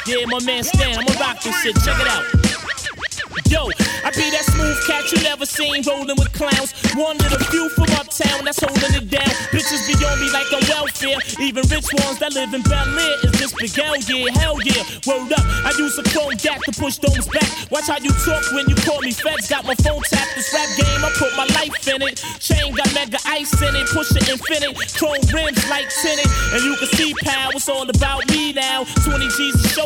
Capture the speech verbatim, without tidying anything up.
Yeah, my man Stan, I'ma rock this shit. Check it out. Yo, I be that smooth cat you never seen, rolling with clowns. One of the few from uptown that's holding it down. Bitches be on me like I'm welfare. Even rich ones that live in Bel Air is this big hell yeah, hell yeah. Word up, I use a chrome gap to push domes back. Watch how you talk when you call me feds. Got my phone tapped, this rap game, I put my life in it. Chain got mega ice in it, push it infinite. Chrome rims like tinted, and you can see pal, it's all about me now. twenty G's a show.